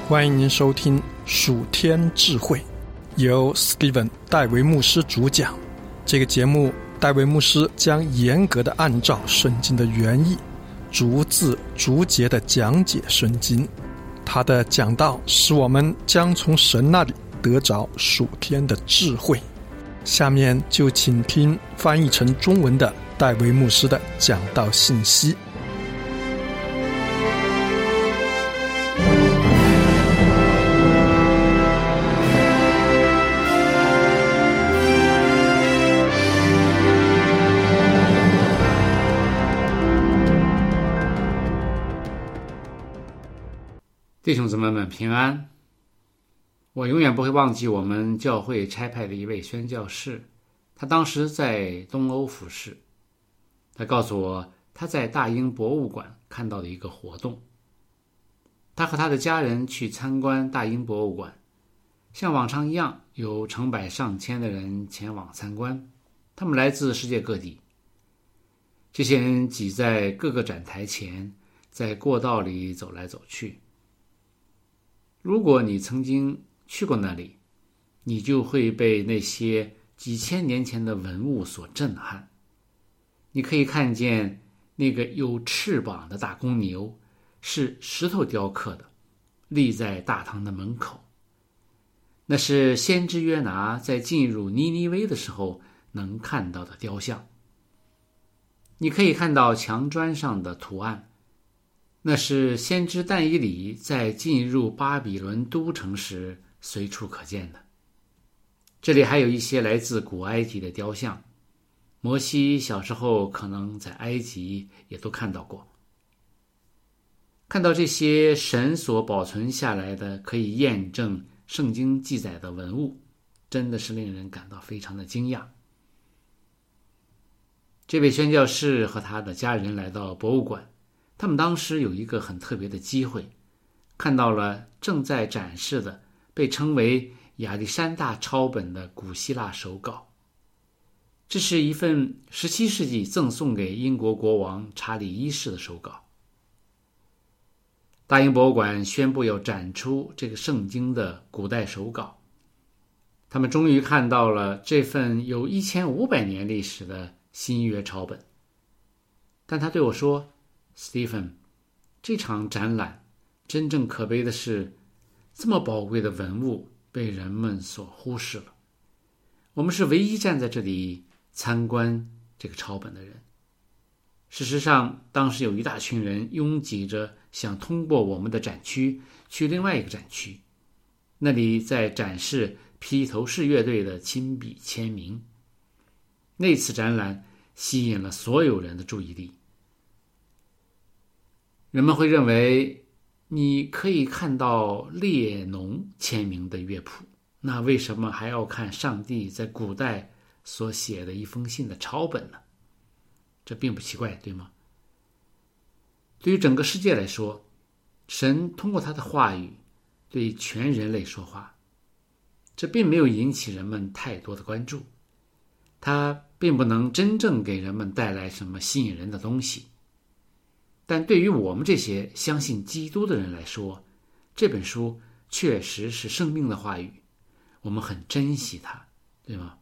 欢迎您收听属天智慧，由 Steven 戴维牧师主讲。这个节目，戴维牧师将严格的按照圣经的原意，逐字逐节的讲解圣经。他的讲道使我们将从神那里得着属天的智慧。下面就请听翻译成中文的戴维牧师的讲道信息。 弟兄姊妹们平安。我永远不会忘记我们教会差派的一位宣教士，他当时在东欧服侍。他告诉我他在大英博物馆看到的一个活动。他和他的家人去参观大英博物馆，像往常一样，有成百上千的人前往参观，他们来自世界各地。这些人挤在各个展台前，在过道里走来走去。如果你曾经去过那里，你就会被那些几千年前的文物所震撼。你可以看见那个有翅膀的大公牛是石头雕刻的，立在大堂的门口。那是先知约拿在进入尼尼微的时候能看到的雕像。你可以看到墙砖上的图案，那是先知但以理在进入巴比伦都城时随处可见的。这里还有一些来自古埃及的雕像，摩西小时候可能在埃及也都看到过。看到这些神所保存下来的可以验证圣经记载的文物，真的是令人感到非常的惊讶。这位宣教士和他的家人来到博物馆，他们当时有一个很特别的机会，看到了正在展示的被称为亚历山大抄本的古希腊手稿。这是一份17世纪赠送给英国国王查理一世的手稿。大英博物馆宣布要展出这个圣经的古代手稿。他们终于看到了这份有1500年历史的新约抄本。但他对我说，Stephen， 这场展览真正可悲的是，这么宝贵的文物被人们所忽视了。我们是唯一站在这里参观这个抄本的人。事实上，当时有一大群人拥挤着想通过我们的展区去另外一个展区，那里在展示披头士乐队的亲笔签名。那次展览吸引了所有人的注意力。人们会认为你可以看到列侬签名的乐谱，那为什么还要看上帝在古代所写的一封信的抄本呢？这并不奇怪，对吗？对于整个世界来说，神通过他的话语对全人类说话，这并没有引起人们太多的关注，他并不能真正给人们带来什么吸引人的东西。但对于我们这些相信基督的人来说，这本书确实是生命的话语，我们很珍惜它，对吗？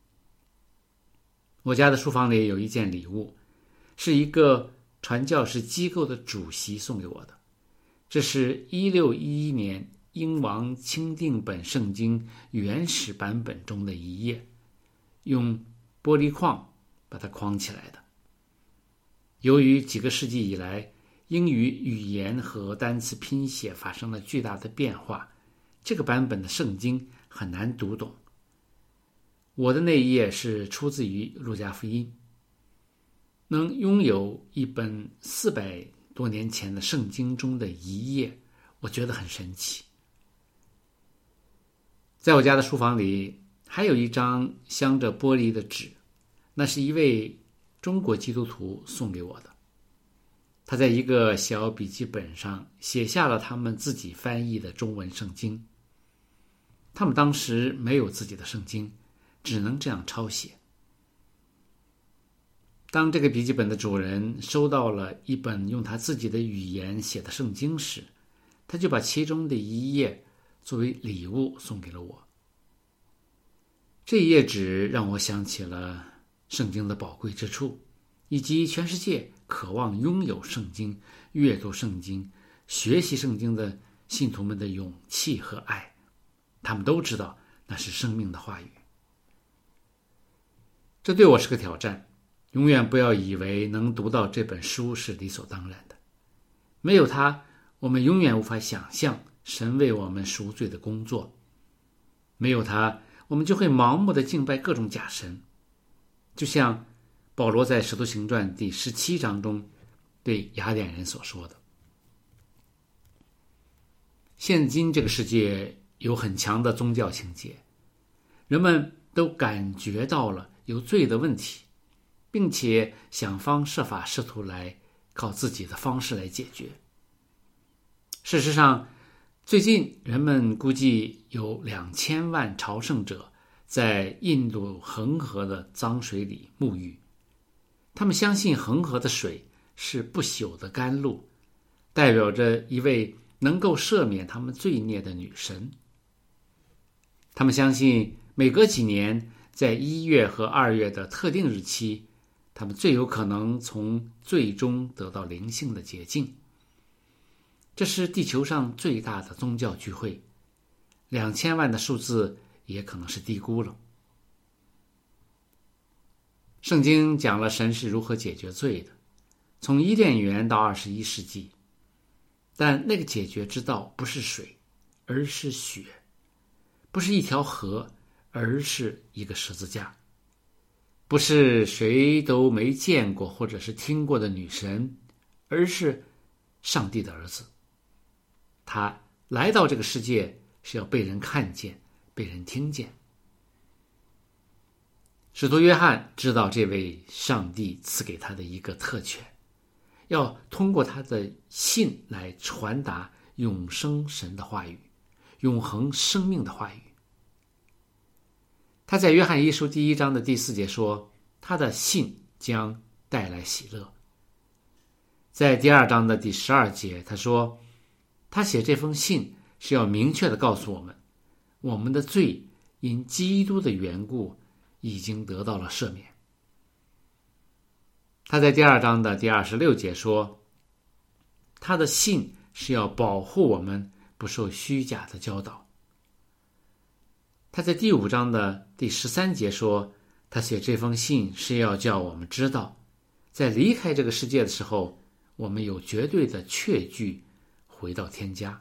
我家的书房里有一件礼物，是一个传教士机构的主席送给我的。这是1611年英王钦定本圣经原始版本中的一页，用玻璃框把它框起来的。由于几个世纪以来英语语言和单词拼写发生了巨大的变化，这个版本的圣经很难读懂。我的那一页是出自于路加福音。能拥有一本400多年前的圣经中的一页，我觉得很神奇。在我家的书房里还有一张镶着玻璃的纸，那是一位中国基督徒送给我的。他在一个小笔记本上写下了他们自己翻译的中文圣经。他们当时没有自己的圣经，只能这样抄写。当这个笔记本的主人收到了一本用他自己的语言写的圣经时， 他就把其中的一页作为礼物送给了我。这一页纸让我想起了圣经的宝贵之处，以及全世界渴望拥有圣经、阅读圣经、学习圣经的信徒们的勇气和爱。他们都知道那是生命的话语。这对我是个挑战，永远不要以为能读到这本书是理所当然的。没有它，我们永远无法想象神为我们赎罪的工作。没有它，我们就会盲目的敬拜各种假神。就像保罗在《使徒行传》第17章中对雅典人所说的。现今这个世界有很强的宗教情节，人们都感觉到了有罪的问题，并且想方设法试图来靠自己的方式来解决。事实上，最近人们估计有2000万朝圣者在印度恒河的脏水里沐浴，他们相信恒河的水是不朽的甘露，代表着一位能够赦免他们罪孽的女神。他们相信每隔几年，在1月和2月的特定日期，他们最有可能从罪中得到灵性的洁净。这是地球上最大的宗教聚会，2000万的数字也可能是低估了。圣经讲了神是如何解决罪的，从伊甸园到21世纪，但那个解决之道不是水，而是血；不是一条河，而是一个十字架；不是谁都没见过或者是听过的女神，而是上帝的儿子。他来到这个世界是要被人看见，被人听见。使徒约翰知道这位上帝赐给他的一个特权，要通过他的信来传达永生神的话语，永恒生命的话语。他在约翰一书第1章的第4节说，他的信将带来喜乐。在第2章的第12节，他说他写这封信是要明确地告诉我们，我们的罪因基督的缘故已经得到了赦免。他在第2章的第26节说，他的信是要保护我们不受虚假的教导。他在第5章的第13节说，他写这封信是要叫我们知道，在离开这个世界的时候，我们有绝对的确据回到天家。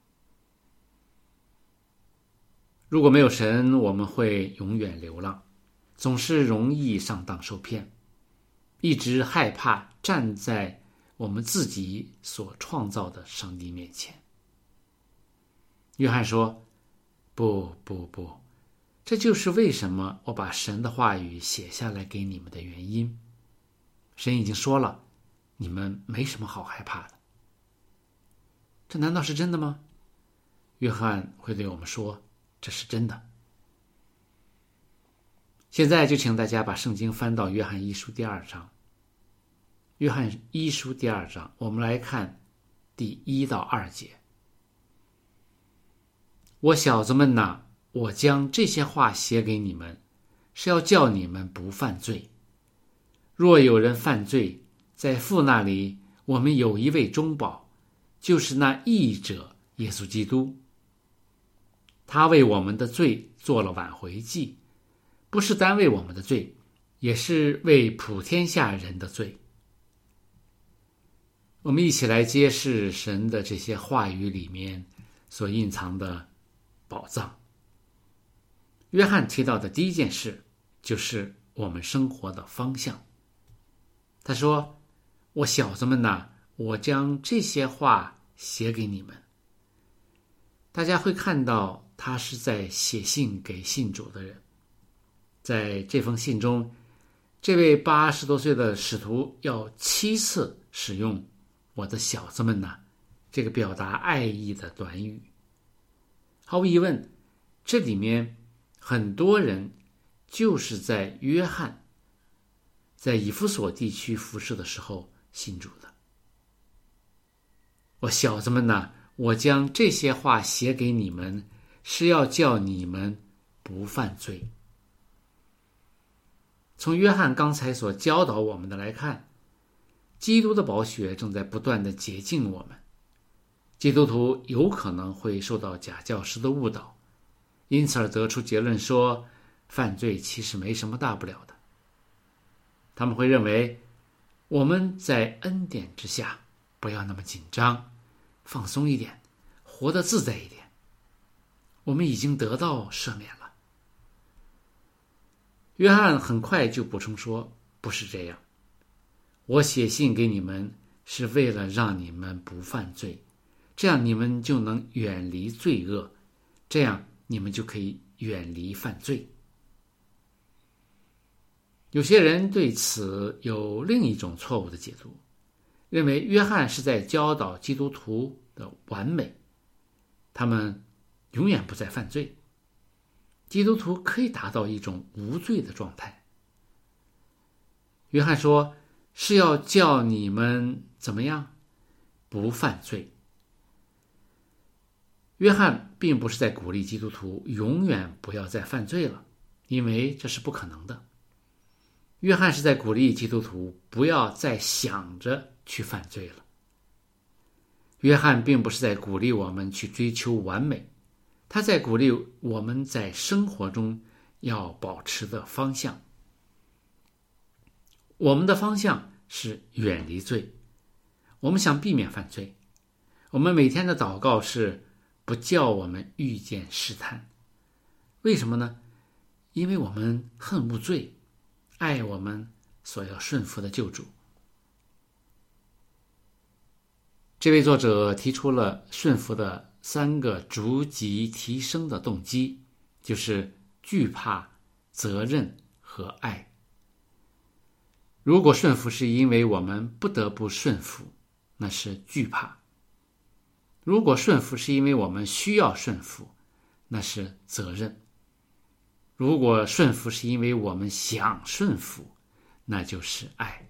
如果没有神，我们会永远流浪，总是容易上当受骗，一直害怕站在我们自己所创造的上帝面前。约翰说，不，这就是为什么我把神的话语写下来给你们的原因。神已经说了，你们没什么好害怕的。这难道是真的吗？约翰会对我们说，这是真的。现在就请大家把圣经翻到约翰一书第2章。约翰一书第2章，我们来看第1到2节。我小子们哪，我将这些话写给你们，是要叫你们不犯罪。若有人犯罪，在父那里，我们有一位中保，就是那义者耶稣基督。他为我们的罪做了挽回祭，不是单为我们的罪，也是为普天下人的罪。我们一起来揭示神的这些话语里面所隐藏的宝藏。约翰提到的第一件事就是我们生活的方向。他说，我小子们哪，我将这些话写给你们。大家会看到他是在写信给信主的人。在这封信中，这位80多岁的使徒要7次使用我的小子们哪这个表达爱意的短语。毫无疑问，这里面很多人就是在约翰在以弗所地区服侍的时候信主的。我小子们哪， 我将这些话写给你们，是要叫你们不犯罪。从约翰刚才所教导我们的来看，基督的宝血正在不断地洁净我们。基督徒有可能会受到假教师的误导，因此而得出结论说，犯罪其实没什么大不了的。他们会认为我们在恩典之下，不要那么紧张，放松一点，活得自在一点。我们已经得到赦免了。约翰很快就补充说，不是这样，我写信给你们是为了让你们不犯罪，这样你们就能远离罪恶，这样你们就可以远离犯罪。有些人对此有另一种错误的解读，认为约翰是在教导基督徒的完美，他们永远不再犯罪，基督徒可以达到一种无罪的状态。约翰说，是要叫你们怎么样？不犯罪。约翰并不是在鼓励基督徒永远不要再犯罪了，因为这是不可能的。约翰是在鼓励基督徒不要再想着去犯罪了。约翰并不是在鼓励我们去追求完美，他在鼓励我们在生活中要保持的方向。我们的方向是远离罪，我们想避免犯罪。我们每天的祷告是不叫我们遇见试探。为什么呢？因为我们恨恶罪，爱我们所要顺服的救主。这位作者提出了顺服的3个逐级提升的动机，就是惧怕、责任和爱。如果顺服是因为我们不得不顺服，那是惧怕；如果顺服是因为我们需要顺服，那是责任；如果顺服是因为我们想顺服，那就是爱。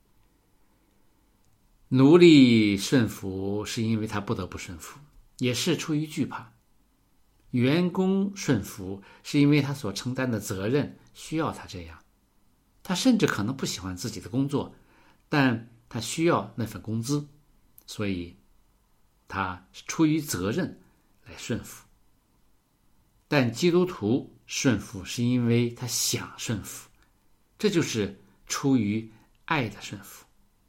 奴隶顺服是因为他不得不顺服，也是出于惧怕；员工顺服是因为他所承担的责任需要他这样。他甚至可能不喜欢自己的工作，但他需要那份工资，所以他是出于责任来顺服。但基督徒顺服是因为他想顺服，这就是出于爱的顺服。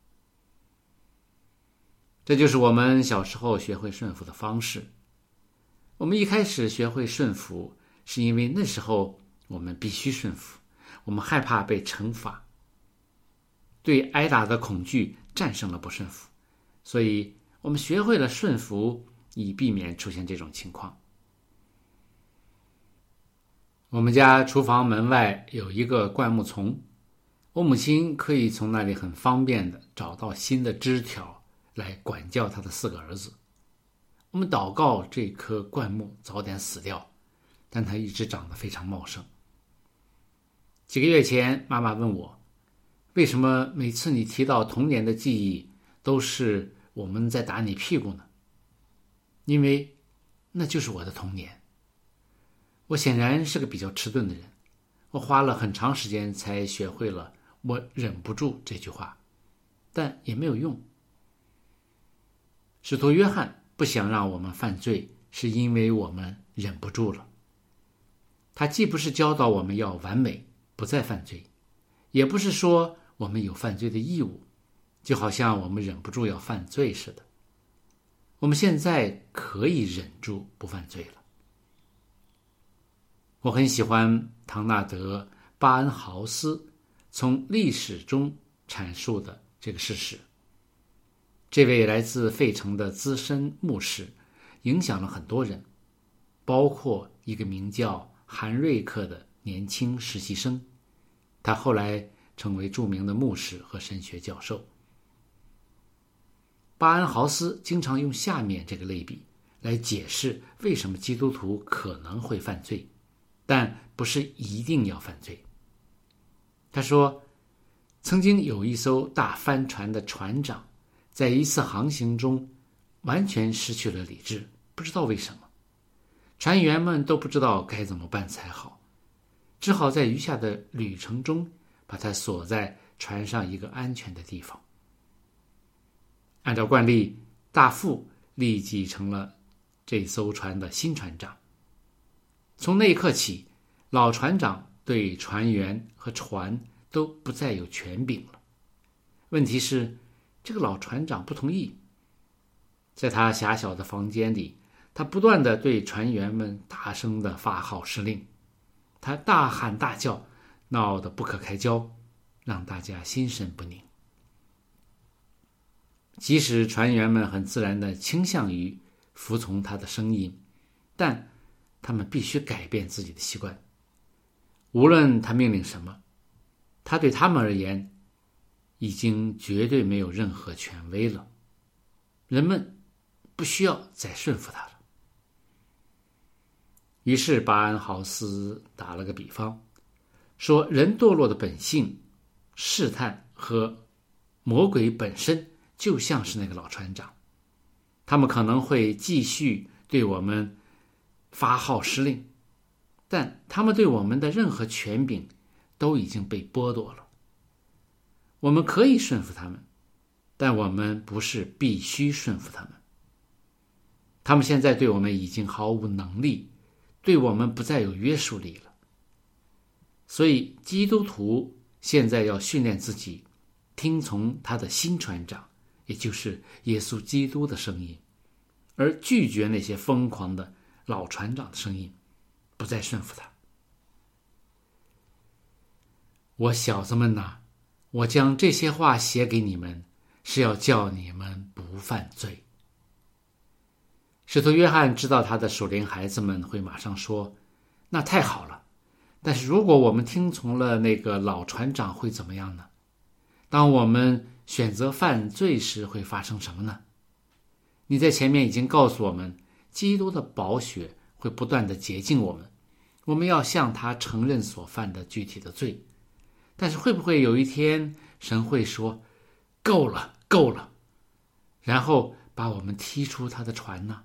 这就是我们小时候学会顺服的方式。我们一开始学会顺服，是因为那时候我们必须顺服，我们害怕被惩罚，对挨打的恐惧战胜了不顺服，所以我们学会了顺服，以避免出现这种情况。我们家厨房门外有一个灌木丛，我母亲可以从那里很方便地找到新的枝条来管教她的4个儿子。我们祷告这棵灌木早点死掉，但它一直长得非常茂盛。几个月前，妈妈问我，为什么每次你提到童年的记忆都是我们在打你屁股呢？因为那就是我的童年。我显然是个比较迟钝的人，我花了很长时间才学会了我忍不住这句话，但也没有用。使徒约翰不想让我们犯罪，是因为我们忍不住了。他既不是教导我们要完美，不再犯罪，也不是说我们有犯罪的义务，就好像我们忍不住要犯罪似的。我们现在可以忍住不犯罪了。我很喜欢唐纳德·巴恩豪斯从历史中阐述的这个事实。这位来自费城的资深牧师影响了很多人，包括一个名叫韩瑞克的年轻实习生，他后来成为著名的牧师和神学教授。巴恩豪斯经常用下面这个类比来解释为什么基督徒可能会犯罪，但不是一定要犯罪。他说，曾经有一艘大帆船的船长在一次航行中完全失去了理智，不知道为什么。船员们都不知道该怎么办才好，只好在余下的旅程中把他锁在船上一个安全的地方。按照惯例，大副立即成了这艘船的新船长。从那一刻起，老船长对船员和船都不再有权柄了。问题是，这个老船长不同意。在他狭小的房间里，他不断地对船员们大声地发号施令，他大喊大叫，闹得不可开交，让大家心神不宁。即使船员们很自然地倾向于服从他的声音，但他们必须改变自己的习惯。无论他命令什么，他对他们而言已经绝对没有任何权威了。人们不需要再顺服他了。于是巴恩豪斯打了个比方，说人堕落的本性、试探和魔鬼本身就像是那个老船长，他们可能会继续对我们发号施令，但他们对我们的任何权柄都已经被剥夺了。我们可以顺服他们，但我们不是必须顺服他们。他们现在对我们已经毫无能力，对我们不再有约束力了。所以基督徒现在要训练自己听从他的新船长，也就是耶稣基督的声音，而拒绝那些疯狂的老船长的声音，不再顺服他。我小子们哪，我将这些话写给你们，是要叫你们不犯罪。使徒约翰知道他的属灵孩子们会马上说，那太好了，但是如果我们听从了那个老船长会怎么样呢？当我们选择犯罪时会发生什么呢？你在前面已经告诉我们，基督的宝血会不断地洁净我们，我们要向他承认所犯的具体的罪。但是会不会有一天神会说，够了够了，然后把我们踢出他的船呢？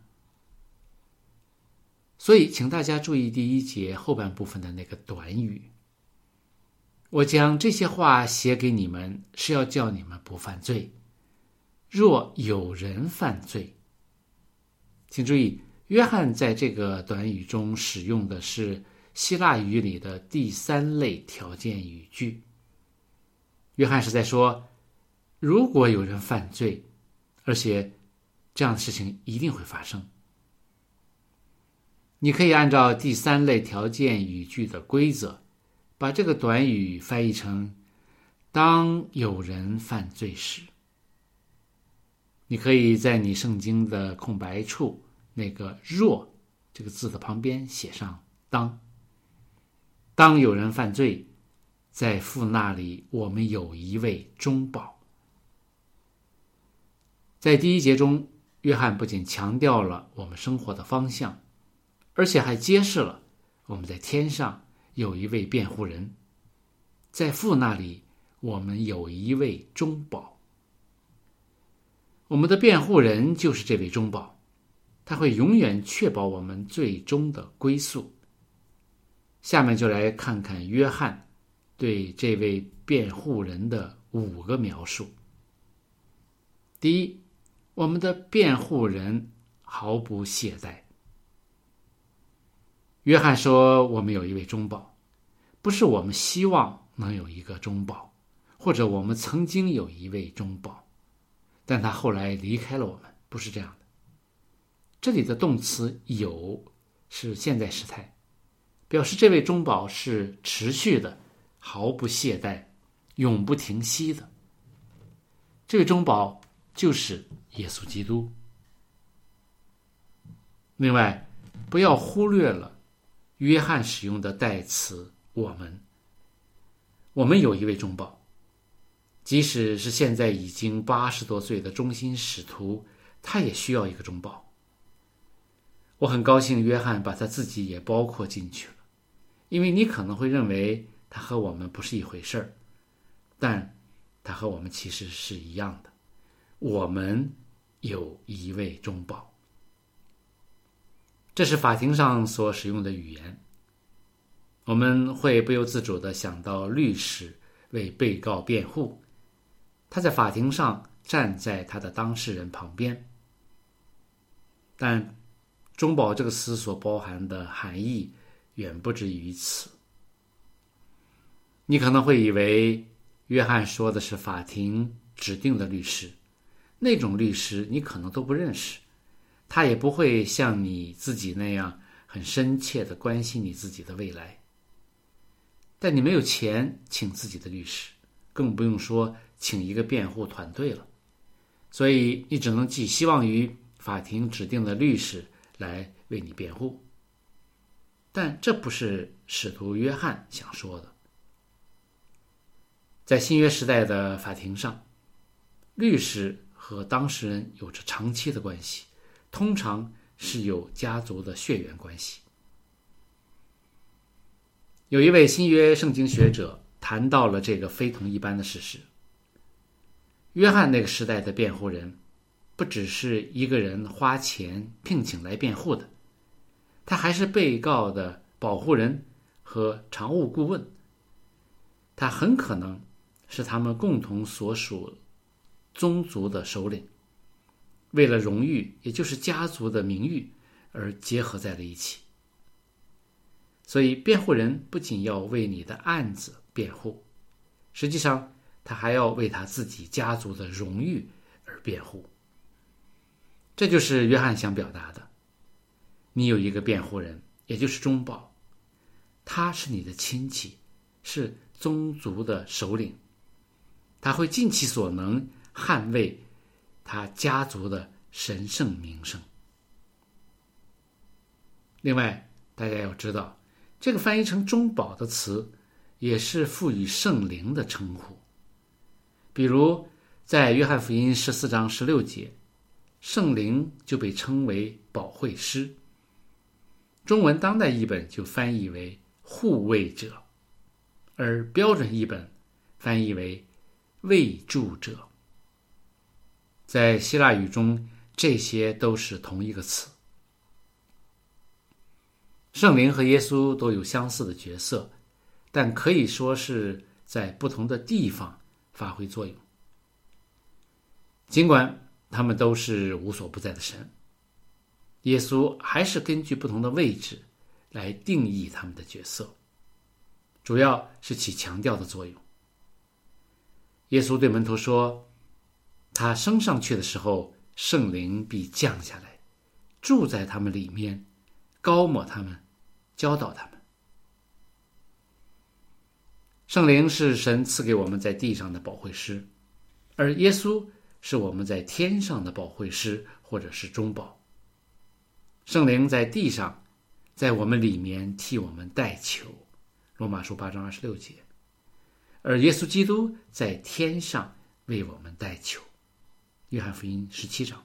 所以请大家注意第1节后半部分的那个短语，我将这些话写给你们，是要叫你们不犯罪。若有人犯罪，请注意，约翰在这个短语中使用的是希腊语里的第3类条件语句。约翰是在说，如果有人犯罪，而且这样的事情一定会发生。你可以按照第3类条件语句的规则，把这个短语翻译成当有人犯罪时。你可以在你圣经的空白处那个若这个字的旁边写上当有人犯罪，在父那里我们有一位中保。在第1节中，约翰不仅强调了我们生活的方向，而且还揭示了我们在天上有一位辩护人，在父那里我们有一位中保。我们的辩护人就是这位中保，他会永远确保我们最终的归宿。下面就来看看约翰对这位辩护人的5个描述。第一，我们的辩护人毫不懈怠。约翰说我们有一位中保，不是我们希望能有一个中保，或者我们曾经有一位中保，但他后来离开了我们，不是这样的。这里的动词有是现在时态，表示这位中保是持续的，毫不懈怠，永不停息的。这位中保就是耶稣基督。另外，不要忽略了约翰使用的代词我们。我们有一位中保，即使是现在已经80多岁的忠心使徒，他也需要一个中保。我很高兴约翰把他自己也包括进去了，因为你可能会认为他和我们不是一回事儿，但他和我们其实是一样的。我们有一位中保。这是法庭上所使用的语言。我们会不由自主地想到律师为被告辩护，他在法庭上站在他的当事人旁边。但中保这个词所包含的含义远不止于此。你可能会以为约翰说的是法庭指定的律师，那种律师你可能都不认识，他也不会像你自己那样很深切地关心你自己的未来。但你没有钱请自己的律师，更不用说请一个辩护团队了，所以你只能寄希望于法庭指定的律师来为你辩护。但这不是使徒约翰想说的。在新约时代的法庭上，律师和当事人有着长期的关系，通常是有家族的血缘关系。有一位新约圣经学者谈到了这个非同一般的事实。约翰那个时代的辩护人不只是一个人花钱聘请来辩护的，他还是被告的保护人和常务顾问。他很可能是他们共同所属宗族的首领，为了荣誉，也就是家族的名誉而结合在了一起。所以辩护人不仅要为你的案子辩护，实际上他还要为他自己家族的荣誉而辩护。这就是约翰想表达的。你有一个辩护人，也就是中保，他是你的亲戚，是宗族的首领，他会尽其所能捍卫他家族的神圣名声。另外，大家要知道，这个翻译成中保的词也是赋予圣灵的称呼。比如在约翰福音14章16节，圣灵就被称为保惠师，中文当代译本就翻译为护卫者，而标准译本翻译为卫助者。在希腊语中，这些都是同一个词。圣灵和耶稣都有相似的角色，但可以说是在不同的地方发挥作用。尽管他们都是无所不在的神，耶稣还是根据不同的位置来定义他们的角色，主要是起强调的作用。耶稣对门徒说，他升上去的时候，圣灵必降下来，住在他们里面，膏抹他们，教导他们。圣灵是神赐给我们在地上的保惠师，而耶稣是我们在天上的保惠师或者是中保。圣灵在地上，在我们里面替我们代求，罗马书8章26节，而耶稣基督在天上为我们代求，约翰福音17章。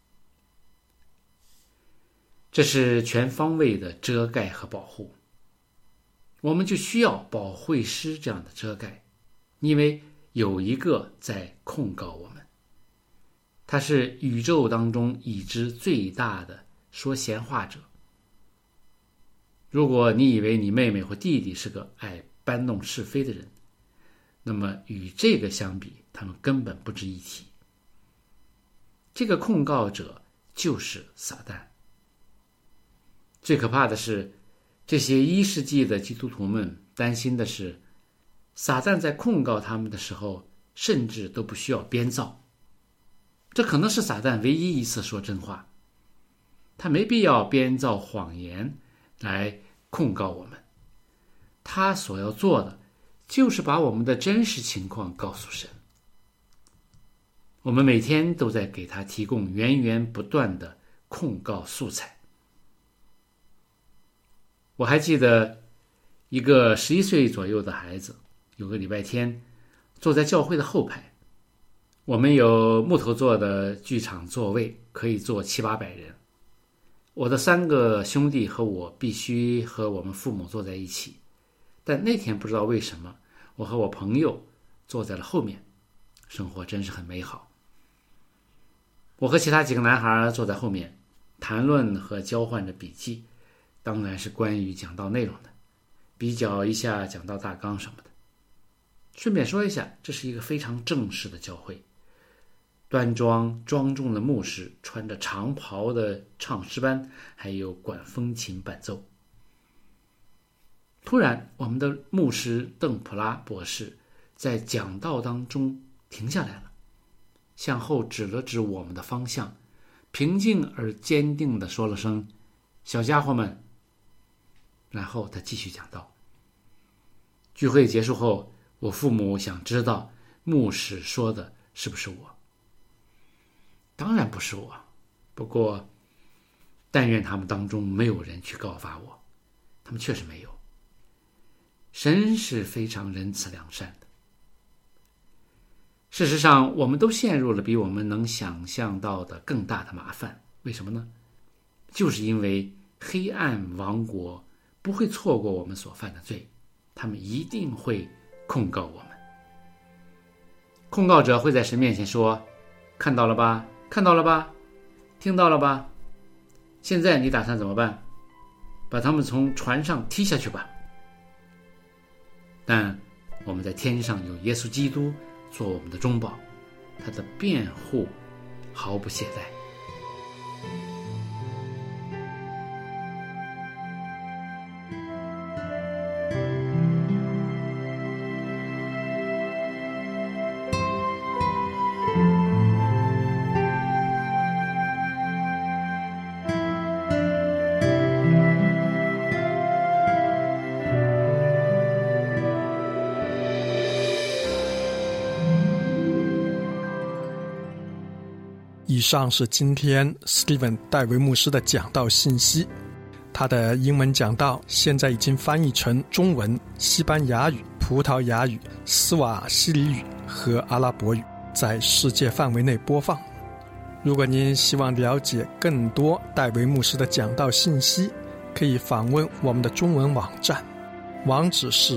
这是全方位的遮盖和保护，我们就需要保惠师这样的遮盖，因为有一个在控告我们，他是宇宙当中已知最大的说闲话者。如果你以为你妹妹或弟弟是个爱搬弄是非的人，那么与这个相比，他们根本不值一提。这个控告者就是撒旦。最可怕的是，这些1世纪的基督徒们担心的是，撒旦在控告他们的时候，甚至都不需要编造。这可能是撒旦唯一一次说真话，他没必要编造谎言来控告我们。他所要做的，就是把我们的真实情况告诉神。我们每天都在给他提供源源不断的控告素材。我还记得一个11岁左右的孩子，有个礼拜天坐在教会的后排，我们有木头做的剧场座位，可以坐700-800人。我的3个兄弟和我必须和我们父母坐在一起，但那天不知道为什么，我和我朋友坐在了后面，生活真是很美好。 我和其他几个男孩坐在后面，谈论和交换着笔记，当然是关于讲道内容的，比较一下讲道大纲什么的。顺便说一下，这是一个非常正式的教会，端庄庄重的牧师穿着长袍的唱诗班，还有管风琴伴奏。突然，我们的牧师邓普拉博士在讲道当中停下来了，向后指了指我们的方向，平静而坚定地说了声“小家伙们”，然后他继续讲道。聚会结束后，我父母想知道牧师说的是不是我。当然不是我，不过但愿他们当中没有人去告发我，他们确实没有。神是非常仁慈良善的。事实上，我们都陷入了比我们能想象到的更大的麻烦。为什么呢？就是因为黑暗王国不会错过我们所犯的罪，他们一定会控告我们。控告者会在神面前说：“看到了吧，看到了吧，听到了吧？现在你打算怎么办？把他们从船上踢下去吧。”但我们在天上有耶稣基督做我们的中保，他的辩护毫不懈怠。 以上是今天 Steven 戴维牧师的讲道信息。他的英文讲道现在已经翻译成中文、西班牙语、葡萄牙语、斯瓦希里语和阿拉伯语，在世界范围内播放。如果您希望了解更多戴维牧师的讲道信息，可以访问我们的中文网站，网址是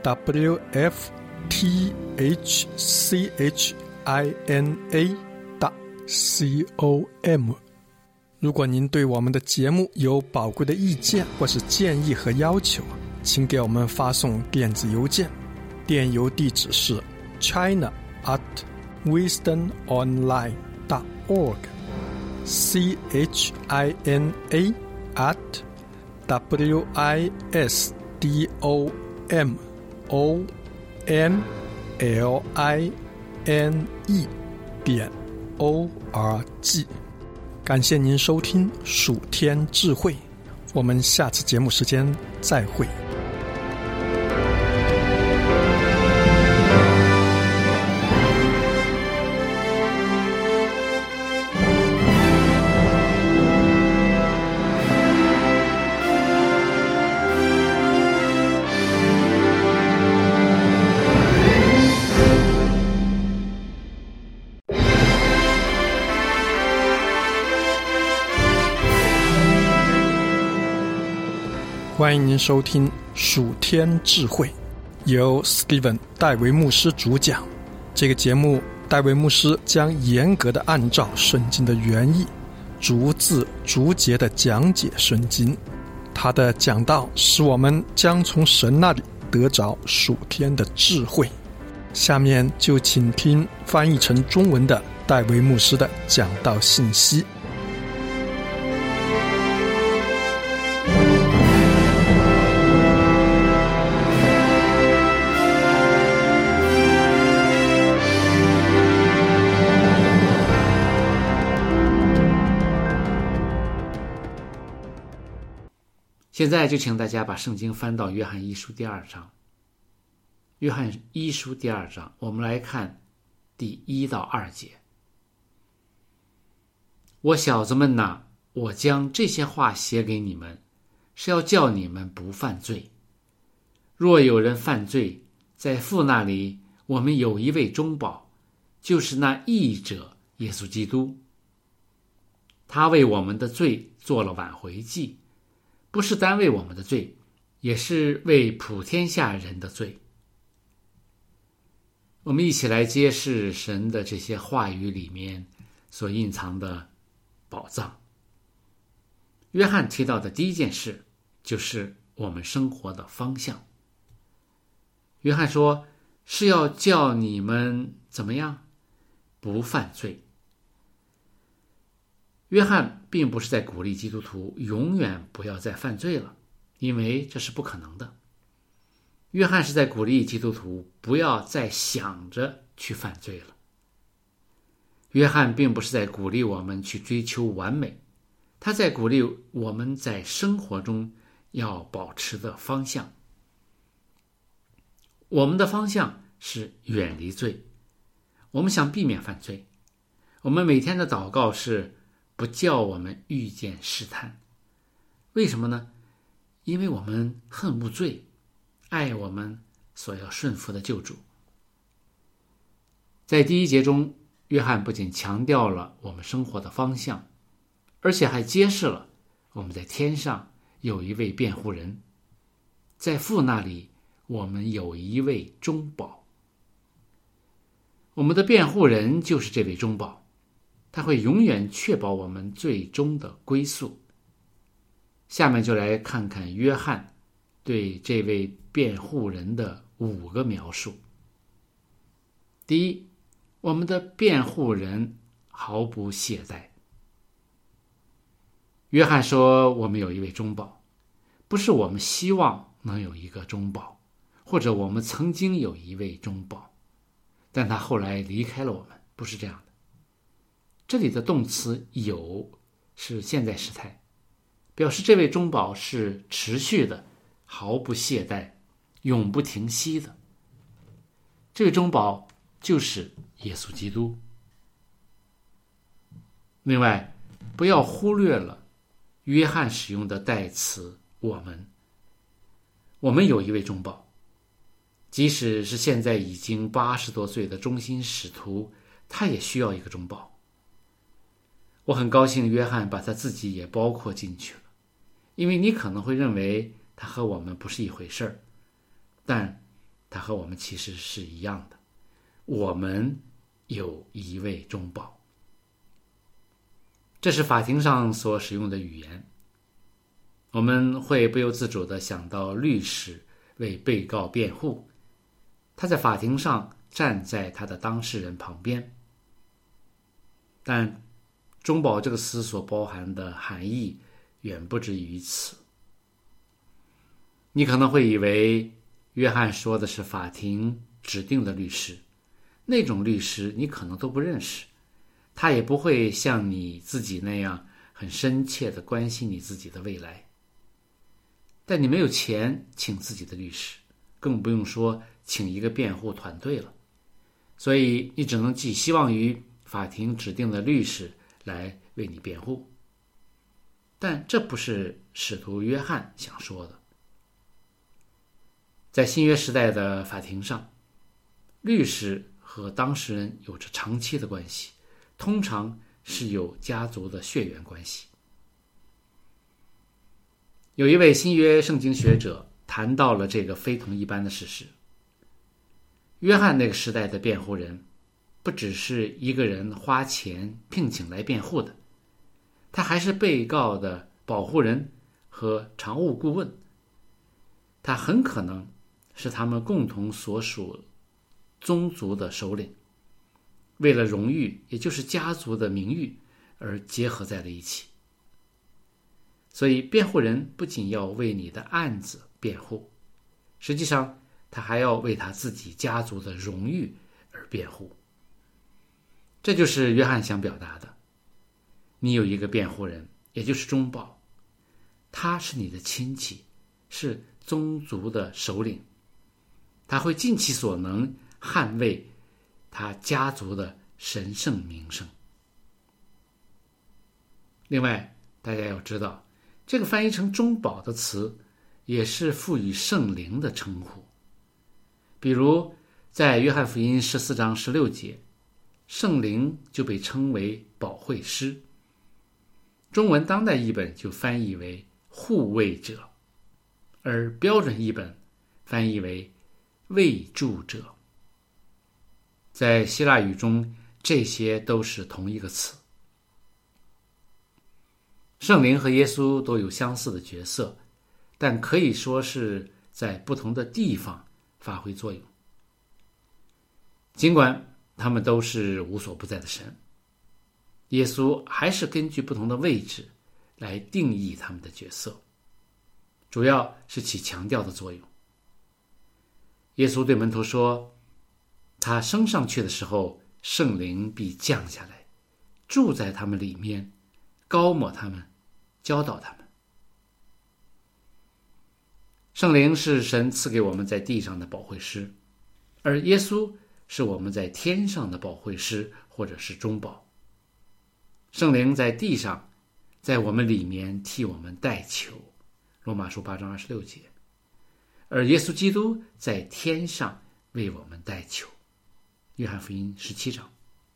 wfthchina.com。 如果您对我们的节目有宝贵的意见或是建议和要求，请给我们发送电子邮件，电邮地址是 china@wisdomonline.org china@wisdomonline.org。 感谢您收听属天智慧，我们下次节目时间再会。欢迎您收听属天智慧，由 Steven 戴维牧师主讲。这个节目，戴维牧师将严格的按照圣经的原意，逐字逐节的讲解圣经。他的讲道使我们将从神那里得着属天的智慧。下面就请听翻译成中文的戴维牧师的讲道信息。 现在就请大家把圣经翻到约翰一书第2章。约翰一书第2章，我们来看第1到2节。我小子们哪，我将这些话写给你们，是要叫你们不犯罪。若有人犯罪，在父那里我们有一位中保，就是那义者耶稣基督。他为我们的罪做了挽回祭，不是单为我们的罪，也是为普天下人的罪。我们一起来揭示神的这些话语里面所隐藏的宝藏。约翰提到的第一件事就是我们生活的方向。约翰说，是要叫你们怎么样？不犯罪。约翰并不是在鼓励基督徒永远不要再犯罪了，因为这是不可能的。约翰是在鼓励基督徒不要再想着去犯罪了。约翰并不是在鼓励我们去追求完美，他在鼓励我们在生活中要保持的方向。我们的方向是远离罪，我们想避免犯罪。我们每天的祷告是不叫我们遇见试探。为什么呢？因为我们恨恶罪，爱我们所要顺服的救主。在第一节中，约翰不仅强调了我们生活的方向，而且还揭示了我们在天上有一位辩护人，在父那里我们有一位中保。我们的辩护人就是这位中保，他会永远确保我们最终的归宿。下面就来看看约翰对这位辩护人的5个描述。第一，我们的辩护人毫不懈怠。约翰说我们有一位中保，不是我们希望能有一个中保，或者我们曾经有一位中保，但他后来离开了我们，不是这样的。这里的动词有是现在时态，表示这位中保是持续的，毫不懈怠，永不停息的。这位中保就是耶稣基督。另外，不要忽略了约翰使用的代词我们。我们有一位中保，即使是现在已经80多岁的忠心使徒，他也需要一个中保。我很高兴约翰把他自己也包括进去了，因为你可能会认为他和我们不是一回事儿，但他和我们其实是一样的。我们有一位中保。这是法庭上所使用的语言。我们会不由自主地想到律师为被告辩护，他在法庭上站在他的当事人旁边。但中保这个词所包含的含义远不止于此。你可能会以为约翰说的是法庭指定的律师，那种律师你可能都不认识，他也不会像你自己那样很深切地关心你自己的未来。但你没有钱请自己的律师，更不用说请一个辩护团队了，所以你只能寄希望于法庭指定的律师来为你辩护。但这不是使徒约翰想说的。在新约时代的法庭上，律师和当事人有着长期的关系，通常是有家族的血缘关系。有一位新约圣经学者谈到了这个非同一般的事实。约翰那个时代的辩护人不只是一个人花钱聘请来辩护的，他还是被告的保护人和常务顾问。他很可能是他们共同所属宗族的首领，为了荣誉，也就是家族的名誉而结合在了一起。所以辩护人不仅要为你的案子辩护，实际上他还要为他自己家族的荣誉而辩护。这就是约翰想表达的。你有一个辩护人，也就是中保，他是你的亲戚，是宗族的首领，他会尽其所能捍卫他家族的神圣名声。另外，大家要知道，这个翻译成中保的词也是赋予圣灵的称呼。比如在约翰福音14章16节，圣灵就被称为保惠师，中文当代译本就翻译为护卫者，而标准译本翻译为卫助者。在希腊语中，这些都是同一个词， 圣灵和耶稣都有相似的角色，但可以说是在不同的地方发挥作用。尽管他们都是无所不在的神，耶稣还是根据不同的位置来定义他们的角色，主要是起强调的作用。耶稣对门徒说，他升上去的时候，圣灵必降下来，住在他们里面，膏抹他们，教导他们。圣灵是神赐给我们在地上的保惠师，而耶稣是我们在天上的保惠师或者是中保。圣灵在地上，在我们里面替我们代求，罗马书8章26节。而耶稣基督在天上为我们代求，约翰福音17章。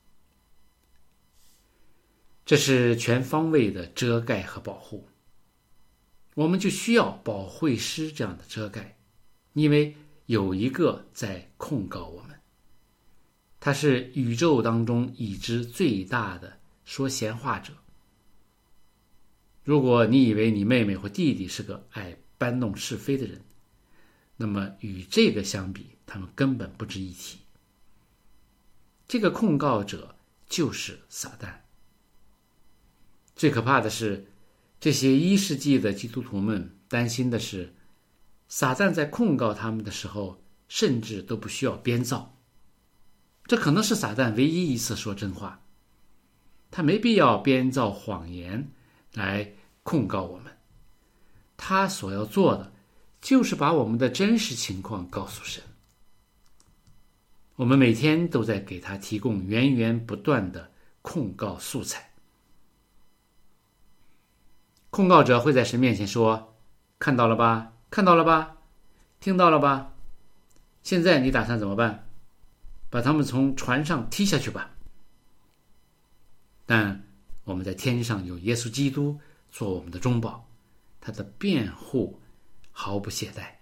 这是全方位的遮盖和保护，我们就需要保惠师这样的遮盖，因为有一个在控告我们，他是宇宙当中已知最大的说闲话者。如果你以为你妹妹或弟弟是个爱搬弄是非的人，那么与这个相比，他们根本不值一提。这个控告者就是撒旦。最可怕的是，这些1世纪的基督徒们担心的是，撒旦在控告他们的时候，甚至都不需要编造。这可能是撒旦唯一一次说真话，他没必要编造谎言来控告我们。他所要做的就是把我们的真实情况告诉神。我们每天都在给他提供源源不断的控告素材。控告者会在神面前说，看到了吧，看到了吧，听到了吧，现在你打算怎么办？把他们从船上踢下去吧。但我们在天上有耶稣基督做我们的中保，他的辩护毫不懈怠。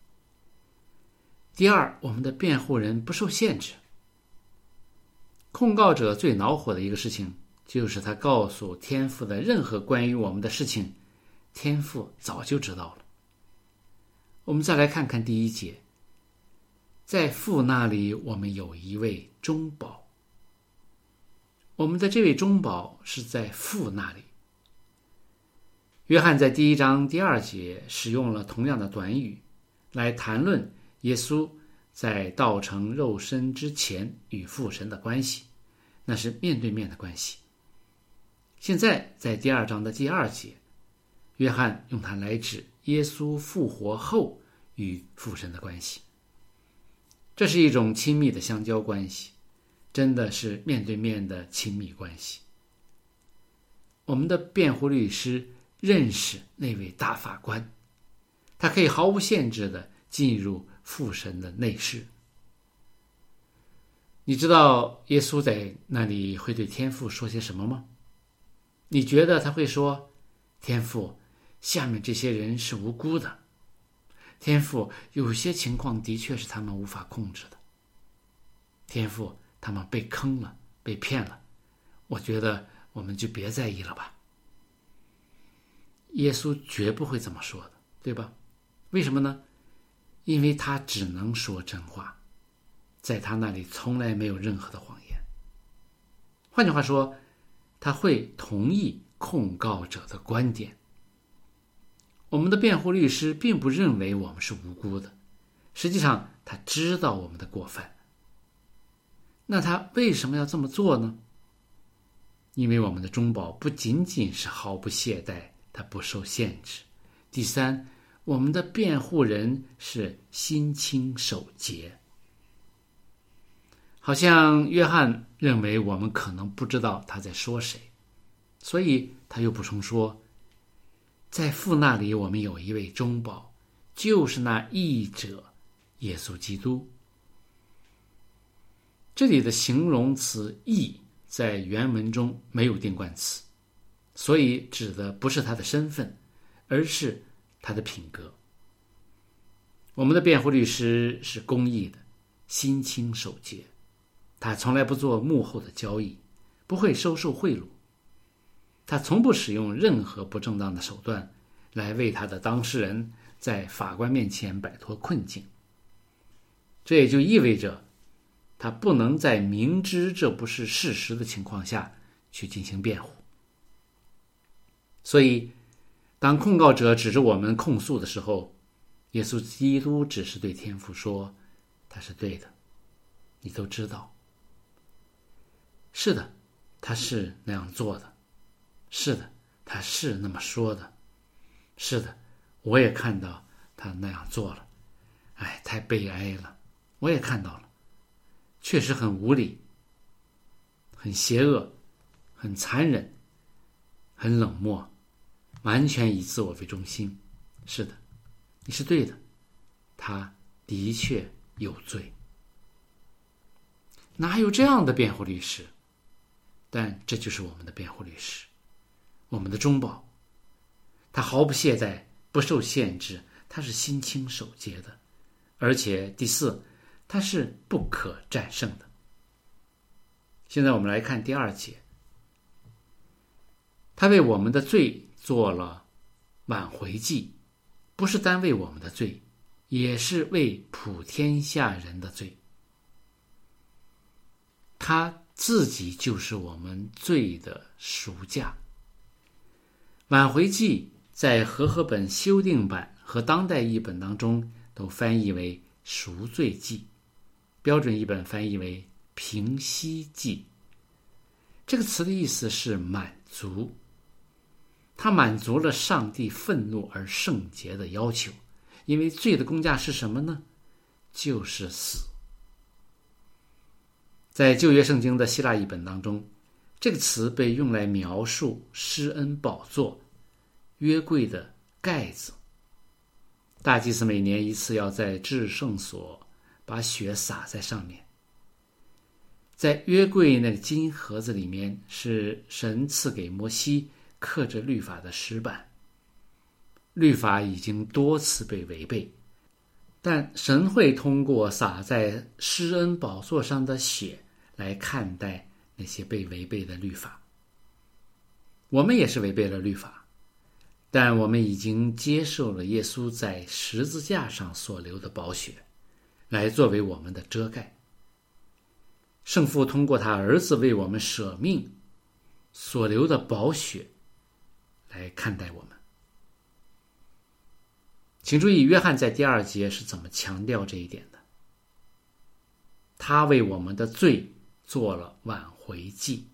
第二，我们的辩护人不受限制。控告者最恼火的一个事情，就是他告诉天父的任何关于我们的事情，天父早就知道了。我们再来看看第1节，在父那里我们有一位中保。我们的这位中保是在父那里。约翰在第1章第2节使用了同样的短语来谈论耶稣在道成肉身之前与父神的关系，那是面对面的关系。现在在第2章的第2节，约翰用它来指耶稣复活后与父神的关系。这是一种亲密的相交关系，真的是面对面的亲密关系。我们的辩护律师认识那位大法官，他可以毫无限制地进入父神的内室。你知道耶稣在那里会对天父说些什么吗？你觉得他会说，天父，下面这些人是无辜的，天父，有些情况的确是他们无法控制的，天父，他们被坑了，被骗了，我觉得我们就别在意了吧。耶稣绝不会这么说的，对吧？为什么呢？因为他只能说真话，在他那里从来没有任何的谎言。换句话说，他会同意控告者的观点。我们的辩护律师并不认为我们是无辜的，实际上他知道我们的过犯。那他为什么要这么做呢？因为我们的中保不仅仅是毫不懈怠，他不受限制。第三，我们的辩护人是心清手洁。好像约翰认为我们可能不知道他在说谁，所以他又补充说，在父那里我们有一位中保，就是那义者耶稣基督。这里的形容词义在原文中没有定冠词，所以指的不是他的身份，而是他的品格。我们的辩护律师是公义的，心清手洁，他从来不做幕后的交易，不会收受贿赂。 他从不使用任何不正当的手段来为他的当事人在法官面前摆脱困境。这也就意味着他不能在明知这不是事实的情况下去进行辩护。所以当控告者指着我们控诉的时候，耶稣基督只是对天父说，他是对的，你都知道。是的，他是那样做的，是的，他是那么说的，是的，我也看到他那样做了，哎，太悲哀了，我也看到了，确实很无理，很邪恶，很残忍，很冷漠，完全以自我为中心。是的，你是对的，他的确有罪。哪有这样的辩护律师？但这就是我们的辩护律师，我们的中保。他毫不懈怠，不受限制，他是心清手洁的，而且第四，他是不可战胜的。现在我们来看第二节，他为我们的罪做了挽回祭，不是单为我们的罪，也是为普天下人的罪。他自己就是我们罪的赎价。挽回祭在和合本修订版和当代译本当中都翻译为赎罪祭，标准译本翻译为平息祭。这个词的意思是满足，它满足了上帝愤怒而圣洁的要求，因为罪的工价是什么呢？就是死。在旧约圣经的希腊译本当中，这个词被用来描述施恩宝座约柜的盖子。大祭司每年一次要在至圣所把血洒在上面。在约柜那个金盒子里面是神赐给摩西刻着律法的石板。律法已经多次被违背，但神会通过洒在施恩宝座上的血来看待那些被违背的律法。我们也是违背了律法，但我们已经接受了耶稣在十字架上所流的宝血，来作为我们的遮盖。圣父通过他儿子为我们舍命所流的宝血来看待我们。请注意，约翰在第二节是怎么强调这一点的。他为我们的罪做了挽回祭。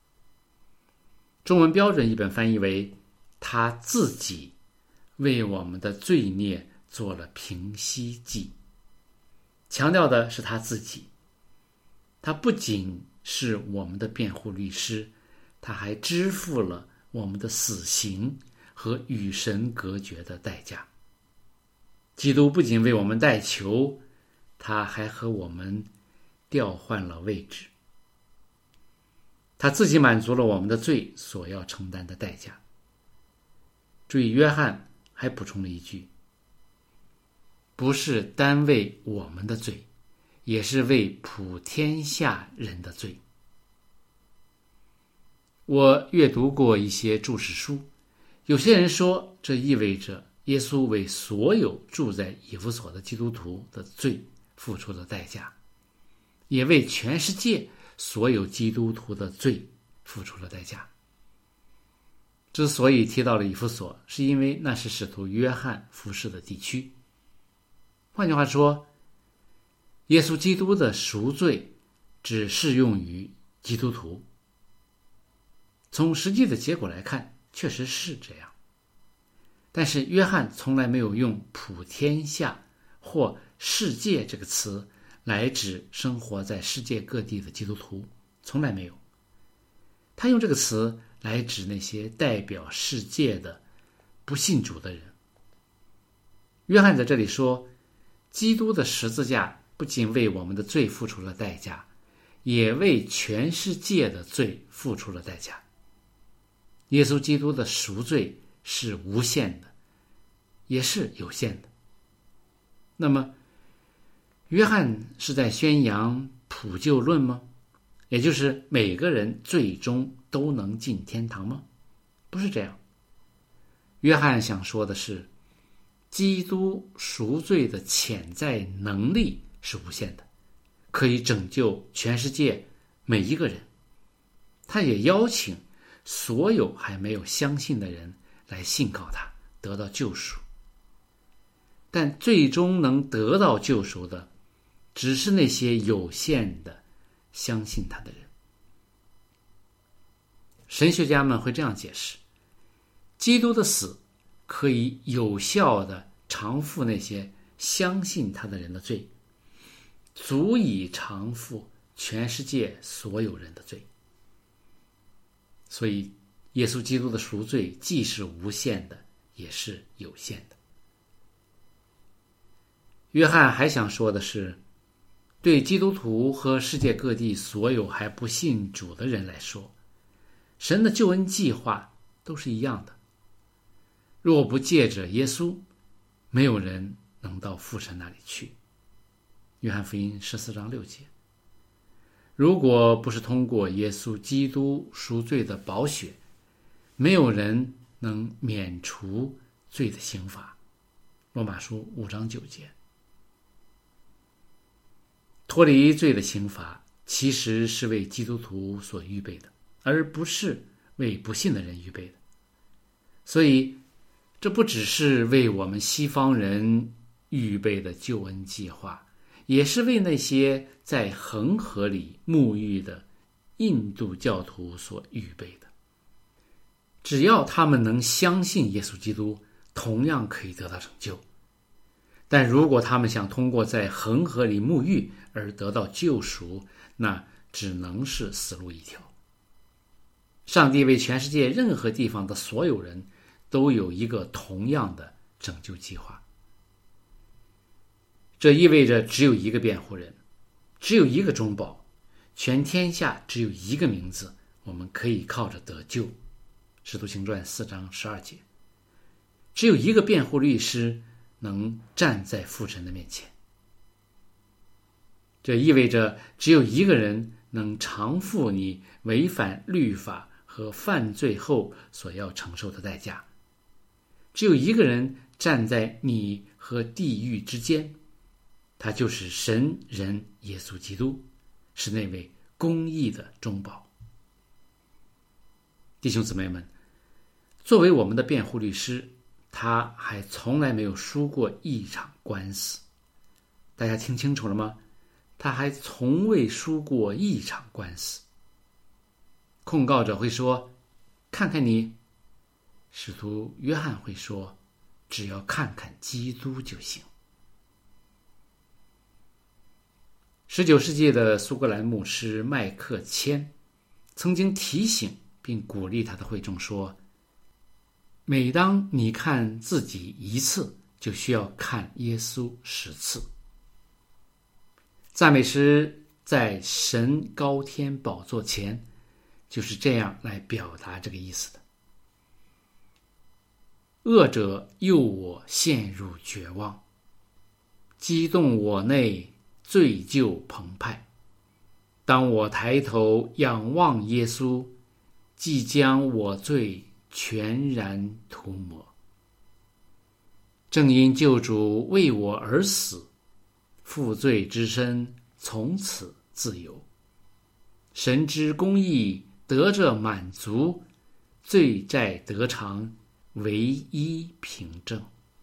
中文标准译本翻译为他自己为我们的罪孽做了平息祭，强调的是他自己。他不仅是我们的辩护律师，他还支付了我们的死刑和与神隔绝的代价。基督不仅为我们代求，他还和我们调换了位置。他自己满足了我们的罪所要承担的代价。注意，约翰还补充了一句，不是单为我们的罪，也是为普天下人的罪。我阅读过一些注释书，有些人说这意味着耶稣为所有住在以弗所的基督徒的罪付出了代价，也为全世界所有基督徒的罪付出了代价。之所以提到了以弗所，是因为那是使徒约翰服侍的地区。换句话说，耶稣基督的赎罪只适用于基督徒。从实际的结果来看，确实是这样。但是约翰从来没有用普天下或世界这个词来指生活在世界各地的基督徒，从来没有。他用这个词来指那些代表世界的不信主的人。约翰在这里说，基督的十字架不仅为我们的罪付出了代价，也为全世界的罪付出了代价。耶稣基督的赎罪是无限的，也是有限的。那么约翰是在宣扬普救论吗？也就是每个人最终都能进天堂吗？ 不是这样。约翰想说的是，基督赎罪的潜在能力是无限的，可以拯救全世界每一个人。他也邀请所有还没有相信的人来信靠他，得到救赎。但最终能得到救赎的，只是那些有限的相信他的人。神学家们会这样解释，基督的死可以有效地偿付那些相信他的人的罪，足以偿付全世界所有人的罪。所以耶稣基督的赎罪既是无限的，也是有限的。约翰还想说的是，对基督徒和世界各地所有还不信主的人来说，神的救恩计划都是一样的。若不借着耶稣，没有人能到父神那里去。约翰福音14章6节。如果不是通过耶稣基督赎罪的宝血，没有人能免除罪的刑罚。罗马书5章9节。脱离罪的刑罚其实是为基督徒所预备的，而不是为不信的人预备的。所以这不只是为我们西方人预备的救恩计划，也是为那些在恒河里沐浴的印度教徒所预备的。只要他们能相信耶稣基督，同样可以得到拯救。但如果他们想通过在恒河里沐浴而得到救赎，那只能是死路一条。上帝为全世界任何地方的所有人都有一个同样的拯救计划。这意味着只有一个辩护人，只有一个中保，全天下只有一个名字，我们可以靠着得救。使徒行传4章12节。只有一个辩护律师能站在父神的面前。这意味着只有一个人能偿付你违反律法和犯罪后所要承受的代价。只有一个人站在你和地狱之间，他就是神人耶稣基督，是那位公义的中保。弟兄姊妹们，作为我们的辩护律师，他还从来没有输过一场官司。大家听清楚了吗？他还从未输过一场官司。控告者会说，看看你。使徒约翰会说，只要看看基督就行。19世纪的苏格兰牧师麦克谦曾经提醒并鼓励他的会众说，每当你看自己一次，就需要看耶稣10次。赞美诗在神高天宝座前就是这样来表达这个意思的。恶者诱我陷入绝望，激动我内罪疚澎湃。当我抬头仰望耶稣，即将我罪全然涂抹。正因救主为我而死，负罪之身从此自由。神之公义得着满足，罪债得偿，唯一凭证。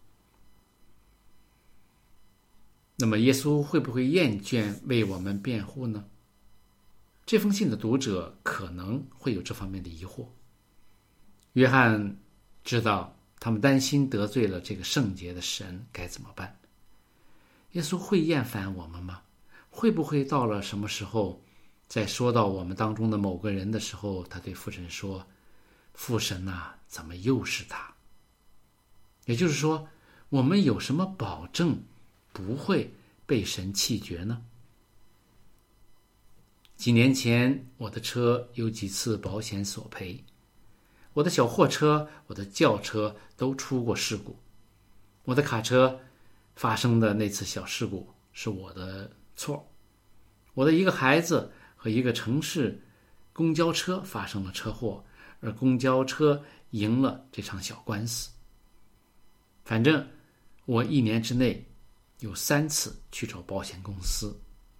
那么耶稣会不会厌倦为我们辩护呢？这封信的读者可能会有这方面的疑惑。约翰知道他们担心得罪了这个圣洁的神，该怎么办？耶稣会厌烦我们吗？会不会到了什么时候，在说到我们当中的某个人的时候，他对父神说，父神啊，怎么又是他？也就是说，我们有什么保证不会被神弃绝呢？几年前，我的车有几次保险索赔，我的小货车、我的轿车都出过事故，我的卡车发生的那次小事故是我的错，我的一个孩子和一个城市公交车发生了车祸，而公交车赢了这场小官司。反正我1年之内有3次去找保险公司，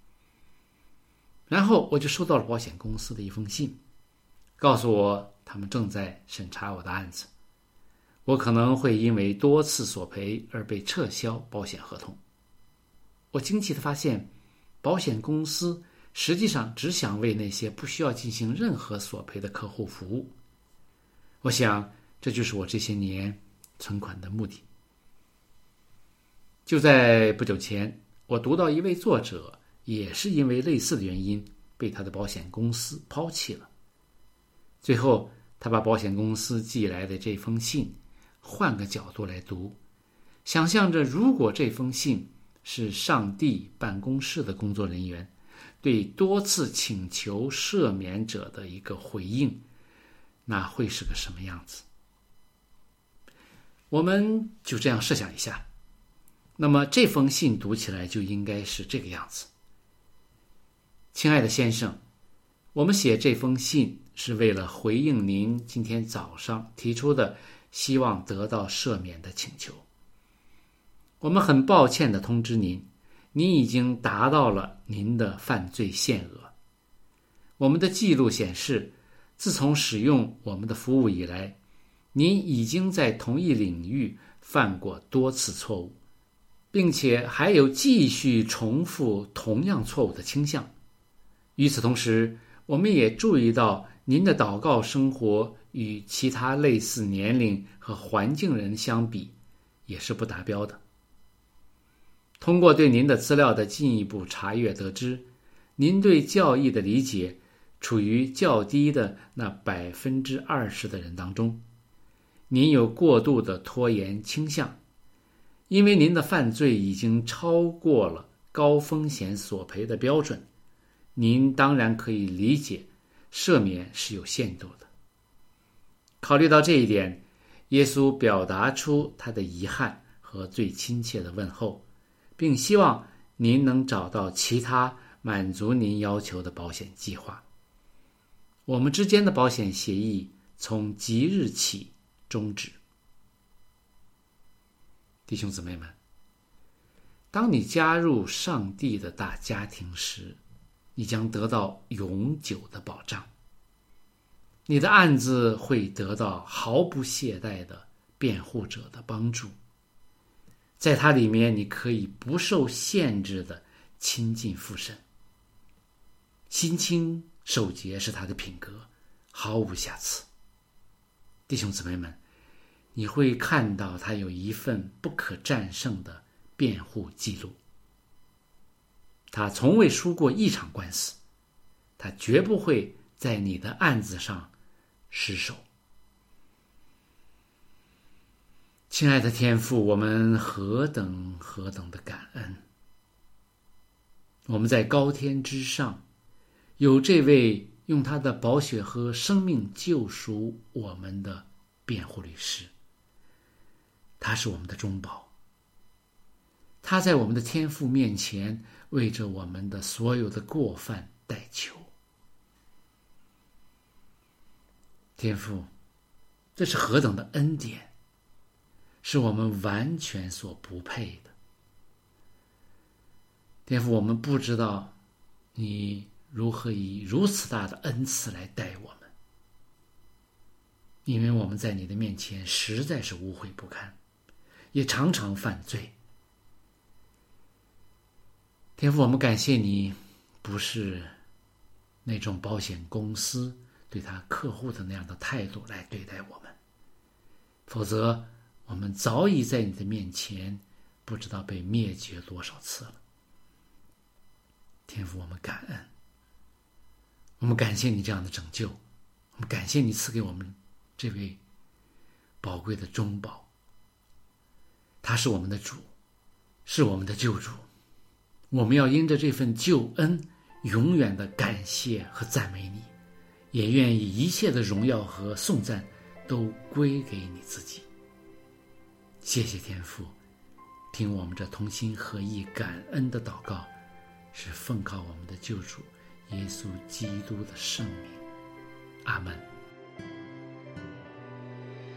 然后我就收到了保险公司的一封信，告诉我他们正在审查我的案子，我可能会因为多次索赔而被撤销保险合同。我惊奇地发现，保险公司实际上只想为那些不需要进行任何索赔的客户服务。我想这就是我这些年存款的目的。就在不久前，我读到一位作者也是因为类似的原因被他的保险公司抛弃了。最后他把保险公司寄来的这封信换个角度来读，想象着如果这封信是上帝办公室的工作人员对多次请求赦免者的一个回应，那会是个什么样子？我们就这样设想一下，那么这封信读起来就应该是这个样子。亲爱的先生，我们写这封信是为了回应您今天早上提出的希望得到赦免的请求。我们很抱歉地通知您，您已经达到了您的犯罪限额。我们的记录显示，自从使用我们的服务以来，您已经在同一领域犯过多次错误，并且还有继续重复同样错误的倾向。与此同时，我们也注意到您的祷告生活与其他类似年龄和环境人相比也是不达标的。通过对您的资料的进一步查阅得知，您对教义的理解处于较低的那20%的人当中。您有过度的拖延倾向，因为您的犯罪已经超过了高风险索赔的标准，您当然可以理解赦免是有限度的。考虑到这一点，耶稣表达出他的遗憾和最亲切的问候，并希望您能找到其他满足您要求的保险计划。我们之间的保险协议从即日起终止。弟兄姊妹们，当你加入上帝的大家庭时，你将得到永久的保障。你的案子会得到毫不懈怠的辩护者的帮助，在它里面你可以不受限制的亲近父神。心清守节是他的品格，毫无瑕疵。弟兄姊妹们，你会看到他有一份不可战胜的辩护记录。他从未输过一场官司，他绝不会在你的案子上失手。亲爱的天父，我们何等的感恩！我们在高天之上有这位用他的宝血和生命救赎我们的辩护律师，他是我们的中保，他在我们的天父面前为着我们的所有的过犯代求。天父，这是何等的恩典，是我们完全所不配的。天父，我们不知道你如何以如此大的恩赐来待我们，因为我们在你的面前实在是污秽不堪，也常常犯罪。天父，我们感谢你，不是那种保险公司对他客户的那样的态度来对待我们，否则我们早已在你的面前不知道被灭绝多少次了。天父，我们感恩，我们感谢你这样的拯救，我们感谢你赐给我们这位宝贵的中保，他是我们的主，是我们的救主。我们要因着这份救恩永远的感谢和赞美你，也愿意一切的荣耀和颂赞都归给你自己。谢谢天父，听我们这同心合意感恩的祷告，是奉靠我们的救主耶稣基督的圣名。阿们。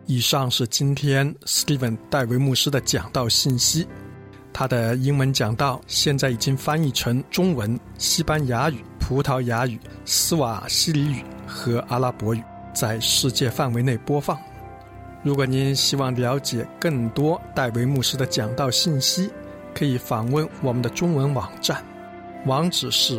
以上是今天 Steven 戴维牧师的讲道信息。他的英文讲道现在已经翻译成中文、西班牙语、葡萄牙语、斯瓦希里语和阿拉伯语，在世界范围内播放。如果您希望了解更多戴维牧师的讲道信息，可以访问我们的中文网站，网址是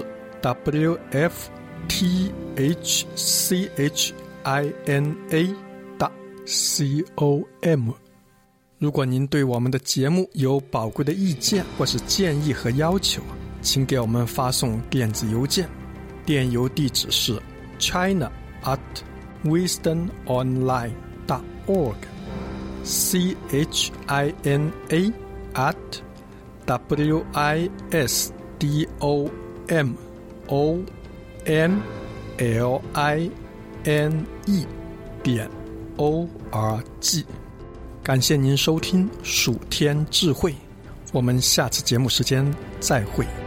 wfthchina.com。 如果您对我们的节目有宝贵的意见或是建议和要求，请给我们发送电子邮件，电邮地址是 china@wisdomonline.org china@wisdomonline.org。 感谢您收听蜀天智慧，我们下次节目时间再会。